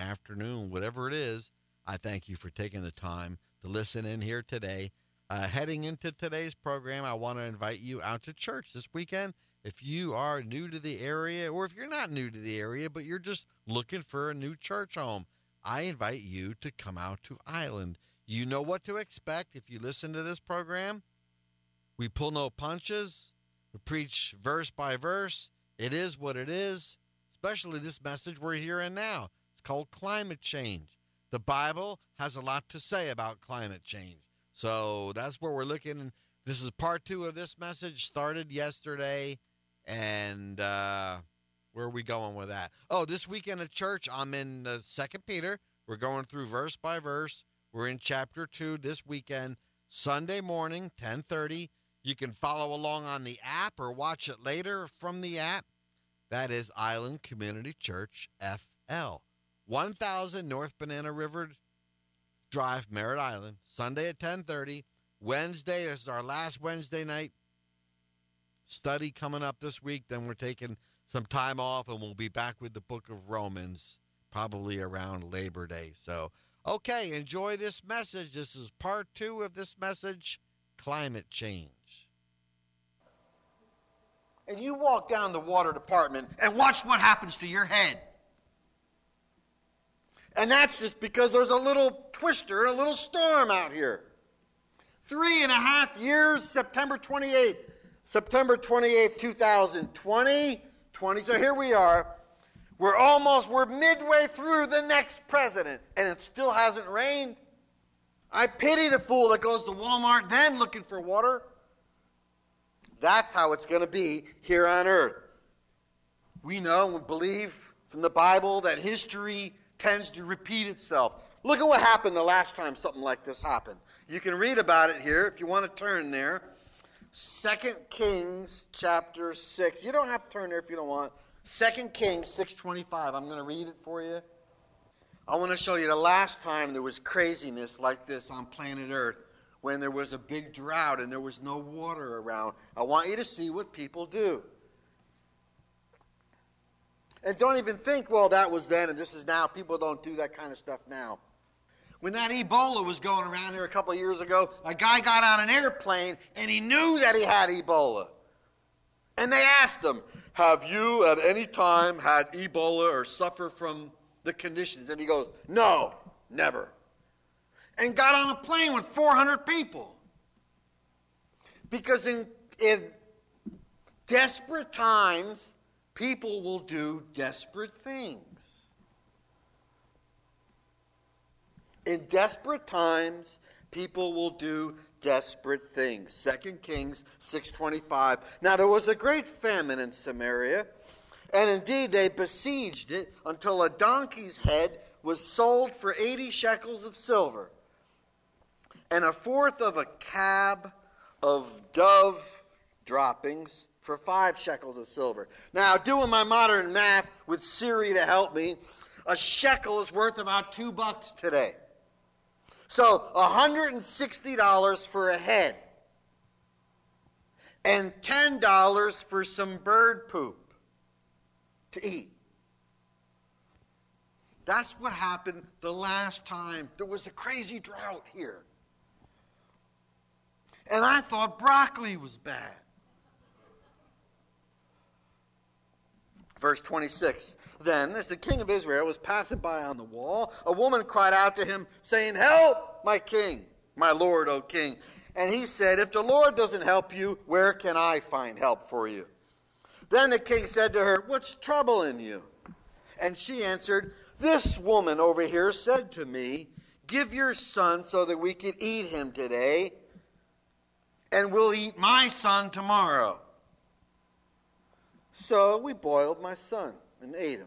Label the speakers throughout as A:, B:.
A: afternoon, whatever it is, I thank you for taking the time to listen in here today. Heading into today's program, I want to invite you out to church this weekend. If you are new to the area, or if you're not new to the area, but you're just looking for a new church home, I invite you to come out to Island. You know what to expect if you listen to this program. We pull no punches. We preach verse by verse. It is what it is, especially this message we're hearing now. It's called climate change. The Bible has a lot to say about climate change. So that's where we're looking. This is part 2 of this message, started yesterday. And where are we going with that? Oh, this weekend at church, I'm in 2 Peter. We're going through verse by verse. We're in chapter 2 this weekend, Sunday morning, 10:30. You can follow along on the app or watch it later from the app. That is Island Community Church, FL. 1000 North Banana River Drive, Merritt Island, Sunday at 10:30. Wednesday is our last Wednesday night study coming up this week. Then we're taking some time off, and we'll be back with the book of Romans probably around Labor Day. So, okay, enjoy this message. This is part 2 of this message, climate change. And you walk down the water department and watch what happens to your head. And that's just because there's a little twister, a little storm out here. 3.5 years, September 28th, 2020. So here we are. We're midway through the next president, and it still hasn't rained. I pity the fool that goes to Walmart then looking for water. That's how it's going to be here on earth. We know and believe from the Bible that history tends to repeat itself. Look at what happened the last time something like this happened. You can read about it here if you want to turn there. 2 Kings chapter 6. You don't have to turn there if you don't want. 2 Kings 6:25. I'm going to read it for you. I want to show you the last time there was craziness like this on planet Earth, when there was a big drought and there was no water around. I want you to see what people do. And don't even think, well, that was then and this is now. People don't do that kind of stuff now. When that Ebola was going around here a couple of years ago, a guy got on an airplane and he knew that he had Ebola. And they asked him, have you at any time had Ebola or suffer from the conditions? And he goes, no, never. And got on a plane with 400 people. Because in desperate times, people will do desperate things. In desperate times, people will do desperate things. 2 Kings 6:25. Now there was a great famine in Samaria, and indeed they besieged it until a donkey's head was sold for 80 shekels of silver, and a fourth of a cab of dove droppings for 5 shekels of silver. Now, doing my modern math with Siri to help me, a shekel is worth about $2 today. So $160 for a head and $10 for some bird poop to eat. That's what happened the last time there was a crazy drought here. And I thought broccoli was bad. Verse 26, then, as the king of Israel was passing by on the wall, a woman cried out to him, saying, help, my king, my lord, O king. And he said, if the Lord doesn't help you, where can I find help for you? Then the king said to her, what's troubling you? And she answered, this woman over here said to me, give your son so that we can eat him today, and we'll eat my son tomorrow. So we boiled my son and ate him.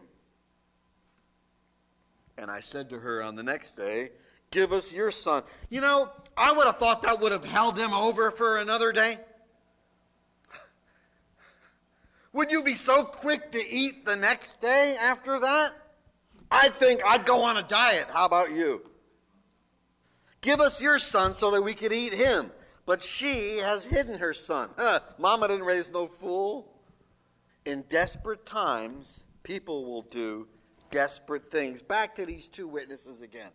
A: And I said to her on the next day, give us your son. You know, I would have thought that would have held him over for another day. Would you be so quick to eat the next day after that? I think I'd go on a diet. How about you? Give us your son so that we could eat him. But she has hidden her son. Mama didn't raise no fool. In desperate times, people will do desperate things. Back to these two witnesses again.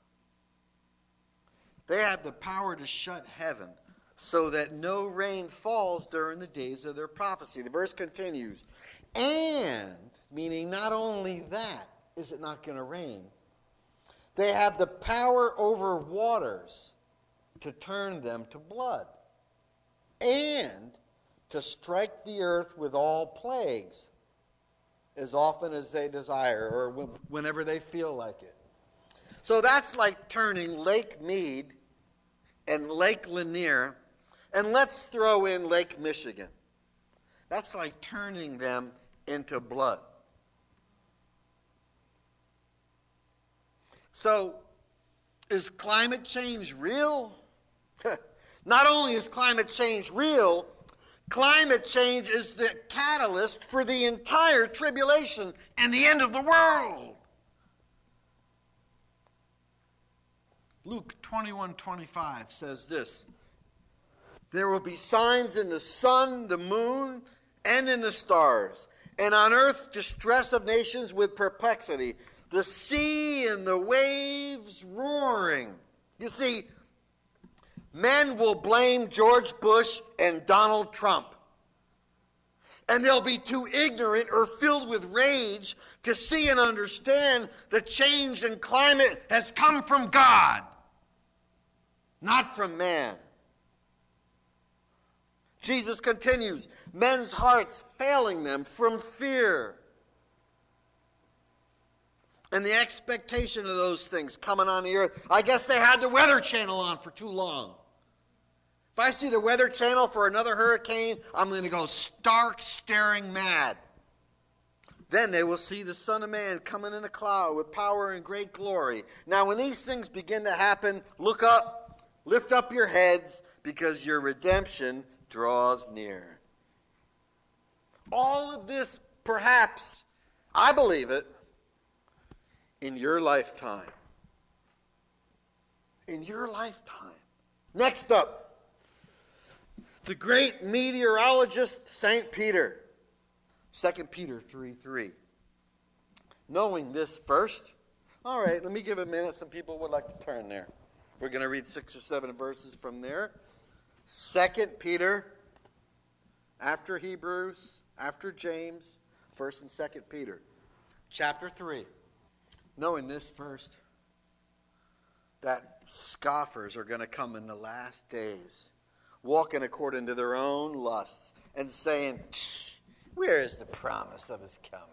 A: They have the power to shut heaven so that no rain falls during the days of their prophecy. The verse continues, and, meaning not only that is it not going to rain, they have the power over waters to turn them to blood, and to strike the earth with all plagues as often as they desire, or whenever they feel like it. So that's like turning Lake Mead and Lake Lanier, and let's throw in Lake Michigan. That's like turning them into blood. So, is climate change real? Not only is climate change real, climate change is the catalyst for the entire tribulation and the end of the world. Luke 21:25 says this, there will be signs in the sun, the moon, and in the stars, and on earth distress of nations with perplexity, the sea and the waves roaring. You see, men will blame George Bush and Donald Trump. And they'll be too ignorant or filled with rage to see and understand the change in climate has come from God, not from man. Jesus continues, men's hearts failing them from fear and the expectation of those things coming on the earth. I guess they had the Weather Channel on for too long. If I see the Weather Channel for another hurricane, I'm going to go stark, staring mad. Then they will see the Son of Man coming in a cloud with power and great glory. Now, when these things begin to happen, look up, lift up your heads, because your redemption draws near. All of this, perhaps, I believe it, in your lifetime. In your lifetime. Next up, the great meteorologist St. Peter. 2 Peter 3:3. Knowing this first. All right, let me give a minute. Some people would like to turn there. We're going to read 6 or 7 verses from there. 2 Peter, after Hebrews, after James, 1st and 2nd Peter. Chapter 3. Knowing this first, that scoffers are going to come in the last days, walking according to their own lusts, and saying, where is the promise of his coming?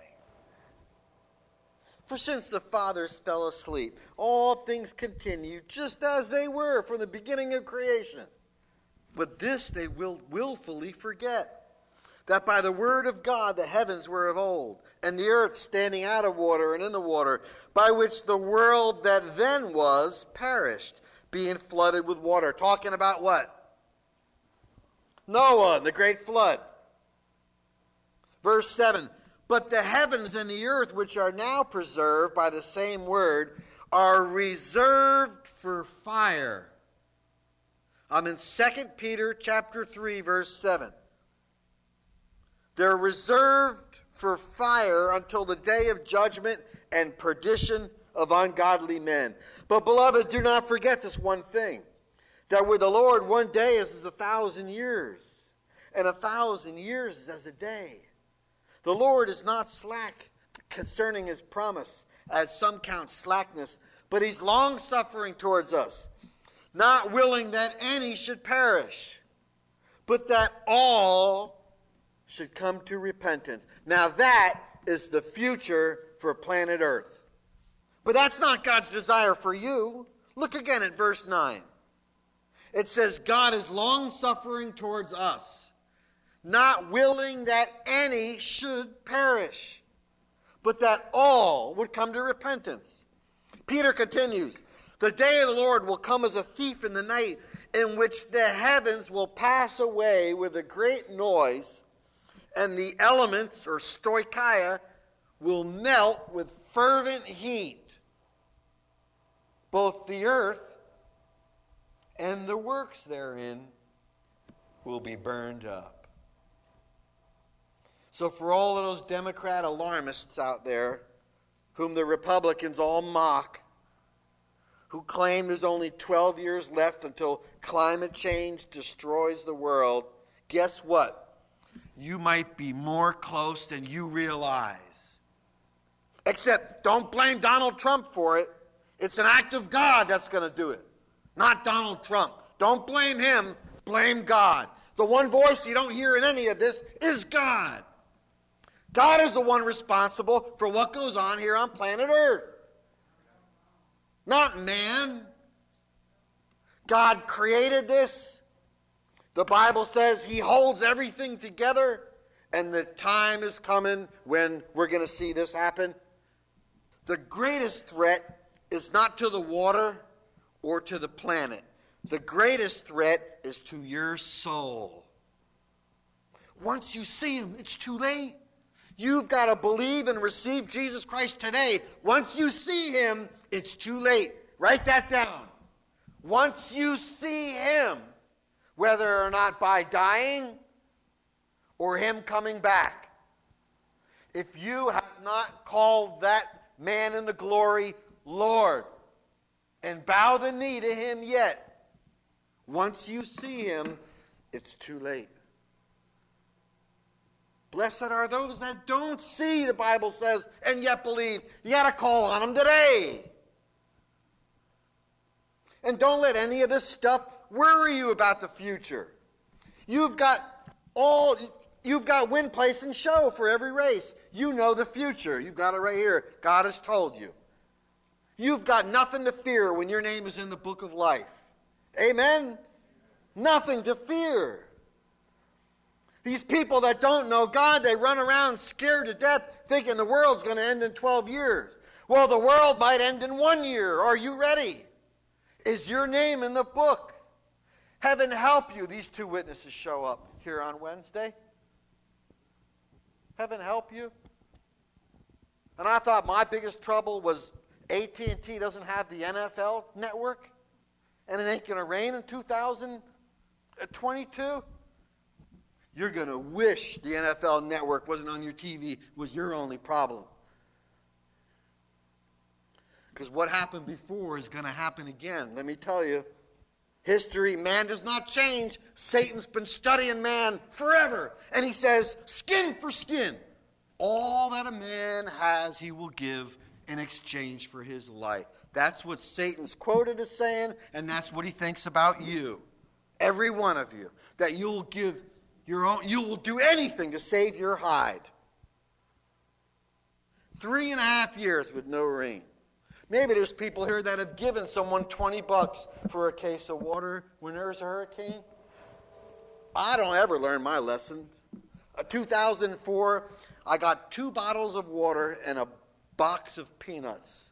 A: For since the fathers fell asleep, all things continue just as they were from the beginning of creation. But this they will willfully forget, that by the word of God the heavens were of old, and the earth standing out of water and in the water, by which the world that then was perished, being flooded with water. Talking about what? Noah, the great flood. Verse 7, but the heavens and the earth, which are now preserved by the same word, are reserved for fire. I'm in 2 Peter chapter 3, verse 7. They're reserved for fire until the day of judgment and perdition of ungodly men. But, beloved, do not forget this one thing, that with the Lord 1 day is as 1,000 years, and 1,000 years is as a day. The Lord is not slack concerning his promise, as some count slackness, but he's long-suffering towards us, not willing that any should perish, but that all should come to repentance. Now that is the future for planet Earth. But that's not God's desire for you. Look again at verse 9. It says, God is long-suffering towards us, not willing that any should perish, but that all would come to repentance. Peter continues, the day of the Lord will come as a thief in the night, in which the heavens will pass away with a great noise, and the elements, or stoicheia, will melt with fervent heat. Both the earth and the works therein will be burned up. So for all of those Democrat alarmists out there,
B: whom the Republicans all mock, who claim there's only 12 years left until climate change destroys the world, guess what? You might be more close than you realize. Except don't blame Donald Trump for it. It's an act of God that's going to do it, not Donald Trump. Don't blame him, blame God. The one voice you don't hear in any of this is God. God is the one responsible for what goes on here on planet Earth. Not man. God created this. The Bible says he holds everything together, and the time is coming when we're going to see this happen. The greatest threat is not to the water or to the planet. The greatest threat is to your soul. Once you see him, it's too late. You've got to believe and receive Jesus Christ today. Once you see him, it's too late. Write that down. Once you see him, whether or not by dying or him coming back, if you have not called that man in the glory Lord and bow the knee to him yet, once you see him, it's too late. Blessed are those that don't see, the Bible says, and yet believe. You got to call on them today. And don't let any of this stuff worry you about the future. You've got win, place, and show for every race. You know the future. You've got it right here. God has told you. You've got nothing to fear when your name is in the book of life. Amen? Nothing to fear. These people that don't know God, they run around scared to death thinking the world's going to end in 12 years. Well, the world might end in 1 year. Are you ready? Is your name in the book? Heaven help you. These two witnesses show up here on Wednesday. Heaven help you. And I thought my biggest trouble was AT&T doesn't have the NFL network, and it ain't going to rain in 2022. You're going to wish the NFL network wasn't on your TV, was your only problem. Because what happened before is going to happen again. Let me tell you, history, man does not change. Satan's been studying man forever. And he says, skin for skin. All that a man has, he will give in exchange for his life. That's what Satan's quoted as saying, and that's what he thinks about you. Every one of you. That you'll give your own, you will do anything to save your hide. 3.5 years with no rain. Maybe there's people here that have given someone $20 for a case of water when there's a hurricane. I don't ever learn my lesson. 2004, I got 2 bottles of water and a box of peanuts.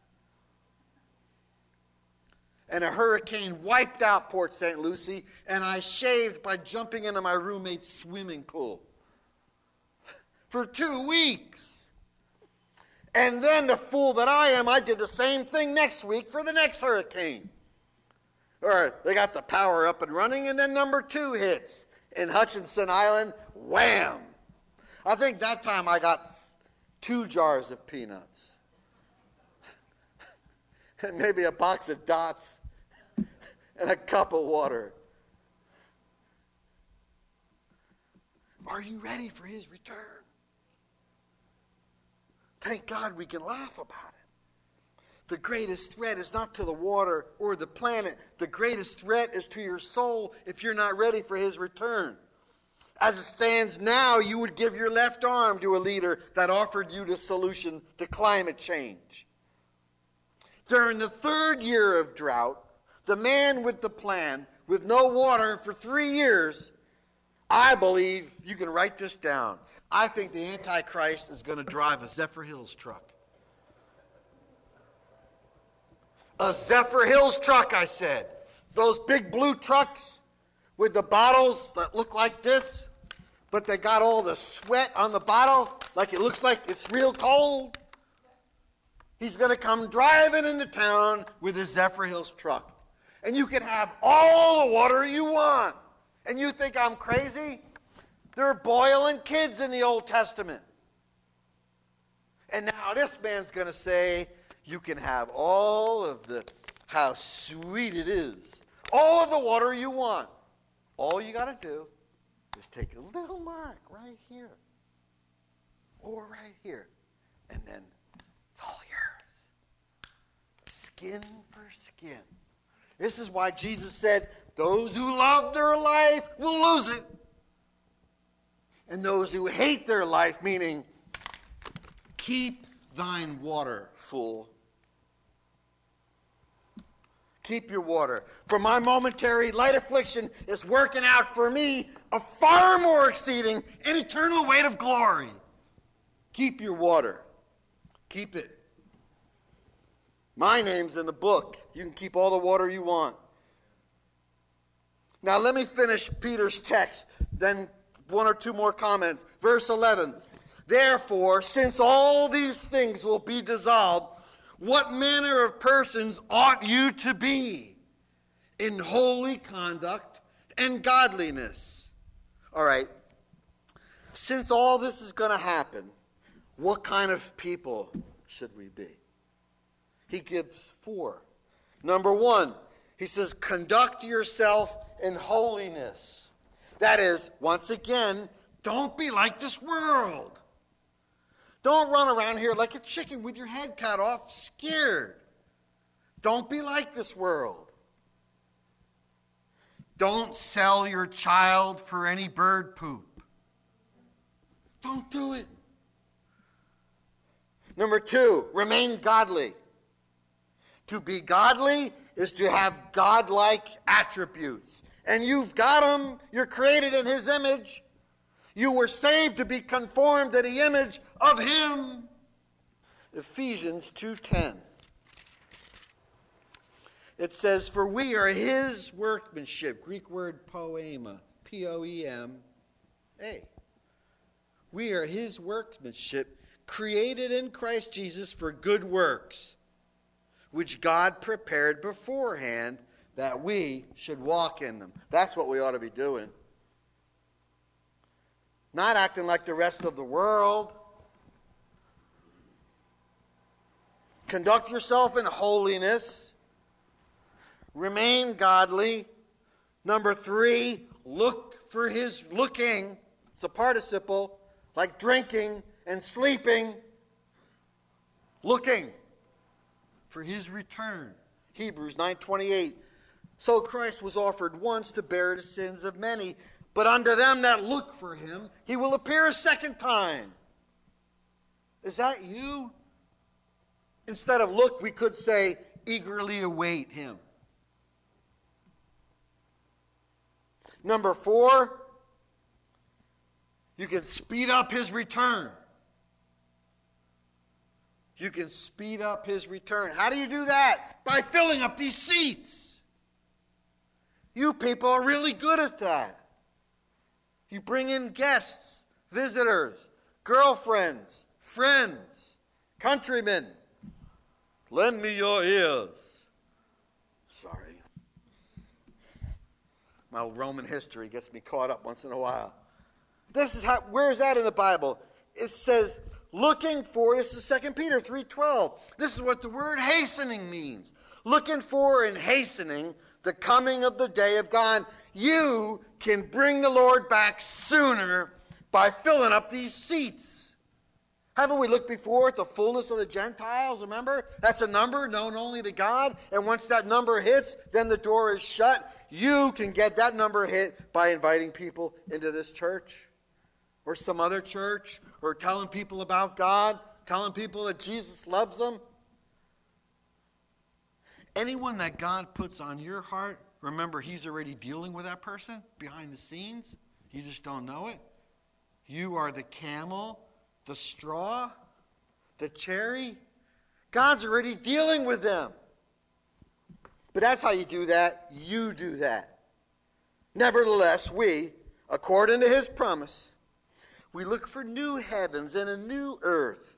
B: And a hurricane wiped out Port St. Lucie, and I shaved by jumping into my roommate's swimming pool for 2 weeks. And then, the fool that I am, I did the same thing next week for the next hurricane. Or they got the power up and running, and then number 2 hits. In Hutchinson Island, wham! I think that time I got 2 jars of peanuts. And maybe a box of dots and a cup of water. Are you ready for his return? Thank God we can laugh about it. The greatest threat is not to the water or the planet. The greatest threat is to your soul if you're not ready for his return. As it stands now, you would give your left arm to a leader that offered you the solution to climate change. During the 3rd year of drought, the man with the plan, with no water for 3 years, I believe, you can write this down, I think the Antichrist is going to drive a Zephyr Hills truck. A Zephyr Hills truck, I said. Those big blue trucks with the bottles that look like this, but they got all the sweat on the bottle, like it looks like it's real cold. He's going to come driving into town with his Zephyr Hills truck. And you can have all the water you want. And you think I'm crazy? There are boiling kids in the Old Testament. And now this man's going to say, you can have all of how sweet it is. All of the water you want. All you got to do is take a little mark right here. Or right here. And then it's all yours. Skin for skin. This is why Jesus said, those who love their life will lose it. And those who hate their life, meaning keep thine water full. Keep your water. For my momentary light affliction is working out for me a far more exceeding and eternal weight of glory. Keep your water. Keep it. My name's in the book. You can keep all the water you want. Now let me finish Peter's text, then one or two more comments. Verse 11. Therefore, since all these things will be dissolved, what manner of persons ought you to be in holy conduct and godliness? All right. Since all this is going to happen, what kind of people should we be? He gives 4. Number 1, he says, conduct yourself in holiness. That is, once again, don't be like this world. Don't run around here like a chicken with your head cut off, scared. Don't be like this world. Don't sell your child for any bird poop. Don't do it. Number 2, remain godly. To be godly is to have godlike attributes. And you've got them. You're created in his image. You were saved to be conformed to the image of him. Ephesians 2:10. It says, for we are his workmanship. Greek word poema. P-O-E-M-A. We are his workmanship, created in Christ Jesus for good works, which God prepared beforehand that we should walk in them. That's what we ought to be doing. Not acting like the rest of the world. Conduct yourself in holiness. Remain godly. Number 3, look for his looking. It's a participle, like drinking and sleeping. Looking for his return. Hebrews 9:28. So Christ was offered once to bear the sins of many, but unto them that look for him, he will appear a second time. Is that you? Instead of look, we could say eagerly await him. Number 4, you can speed up his return. You can speed up his return. How do you do that? By filling up these seats. You people are really good at that. You bring in guests, visitors, girlfriends, friends, countrymen. Lend me your ears. Sorry. My Roman history gets me caught up once in a while. This is how. Where is that in the Bible? It says, looking for, this is 2 Peter 3:12. This is what the word hastening means. Looking for and hastening the coming of the day of God. You can bring the Lord back sooner by filling up these seats. Haven't we looked before at the fullness of the Gentiles? Remember? That's a number known only to God. And once that number hits, then the door is shut. You can get that number hit by inviting people into this church or some other church, or telling people about God, telling people that Jesus loves them. Anyone that God puts on your heart, remember, he's already dealing with that person behind the scenes. You just don't know it. You are the camel, the straw, the cherry. God's already dealing with them. But that's how you do that. You do that. Nevertheless, we, according to his promise, we look for new heavens and a new earth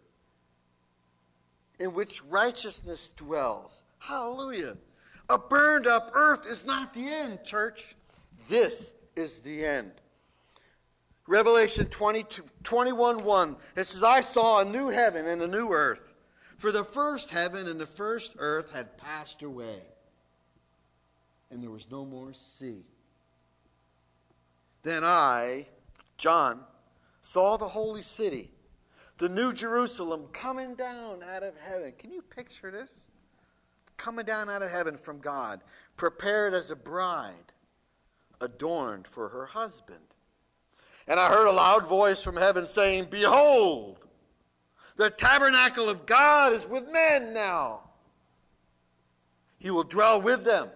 B: in which righteousness dwells. Hallelujah. A burned up earth is not the end, church. This is the end. Revelation 21:1. It says, I saw a new heaven and a new earth. For the first heaven and the first earth had passed away, and there was no more sea. Then I, John, saw the holy city, the new Jerusalem, coming down out of heaven. Can you picture this? Coming down out of heaven from God, prepared as a bride, adorned for her husband. And I heard a loud voice from heaven saying, Behold, the tabernacle of God is with men now. He will dwell with them.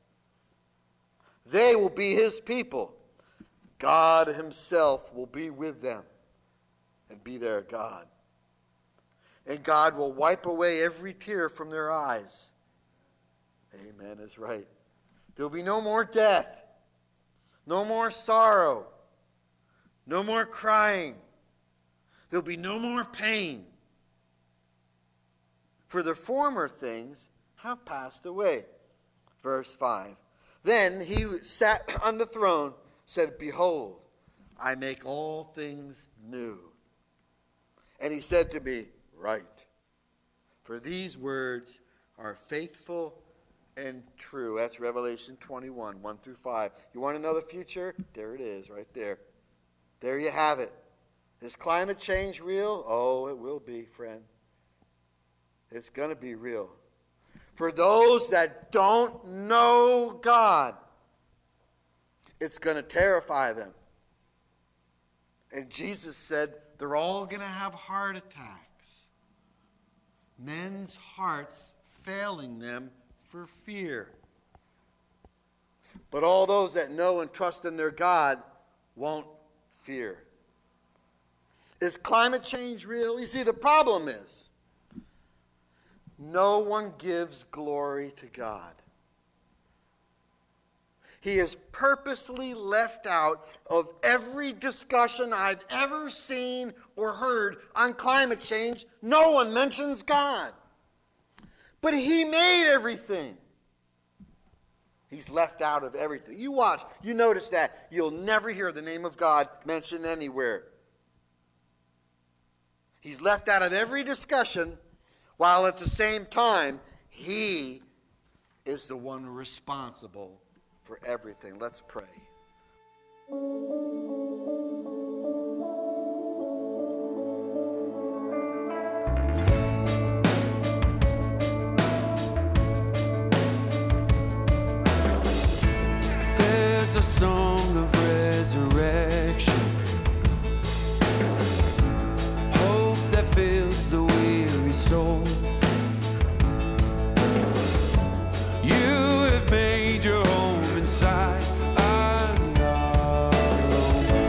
B: They will be his people. God himself will be with them and be their God. And God will wipe away every tear from their eyes. Amen is right. There will be no more death, no more sorrow, no more crying. There will be no more pain. For the former things have passed away. Verse 5. Then he who sat on the throne said, Behold, I make all things new. And he said to me, Write, for these words are faithful and true. That's Revelation 21, 1 through 5. You want to know the future? There it is, right there. There you have it. Is climate change real? Oh, it will be, friend. It's going to be real. For those that don't know God, it's going to terrify them. And Jesus said they're all going to have heart attacks. Men's hearts failing them for fear. But all those that know and trust in their God won't fear. Is climate change real? You see, the problem is no one gives glory to God. He is purposely left out of every discussion I've ever seen or heard on climate change. No one mentions God. But he made everything. He's left out of everything. You watch, you notice that. You'll never hear the name of God mentioned anywhere. He's left out of every discussion, while at the same time, he is the one responsible for everything. Let's pray.
C: There's a song of resurrection, hope that fills the weary soul. You have made your home inside. I'm not alone.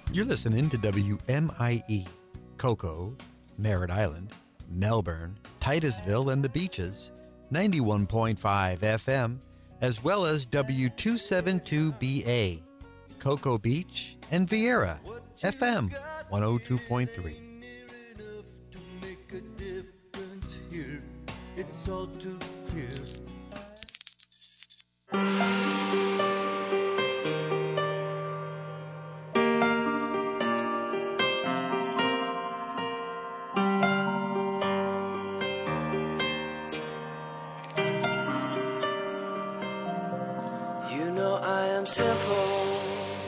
A: You're listening to WMIE, Cocoa, Merritt Island, Melbourne, Titusville, and the Beaches, 91.5 FM, as well as W272BA, Cocoa Beach, and Vieira, FM 102.3.
C: It's all too clear. You know I am simple,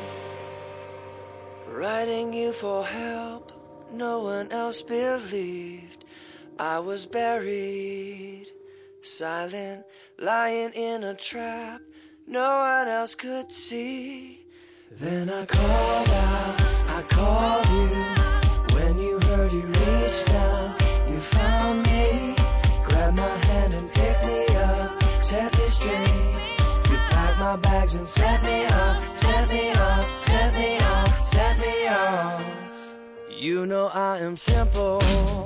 C: writing you for help. No one else believed I was buried, silent, lying in a trap no one else could see. Then I called out, I called you. When you heard, you reached down, you found me, grabbed my hand and picked me up, set me straight. You packed my bags and set me off, set me off, set me off, set me off. You know I am simple,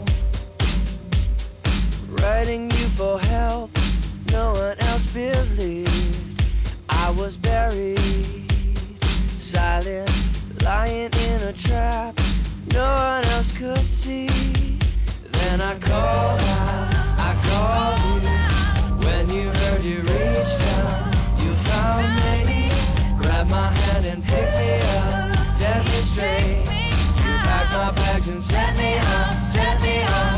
C: writing you for help, no one else believed I was buried, silent, lying in a trap no one else could see. Then I called out, I called you. When you heard, you reached down, you found me, grabbed my hand and picked me up, set me straight. You packed my bags and set me off, set me off.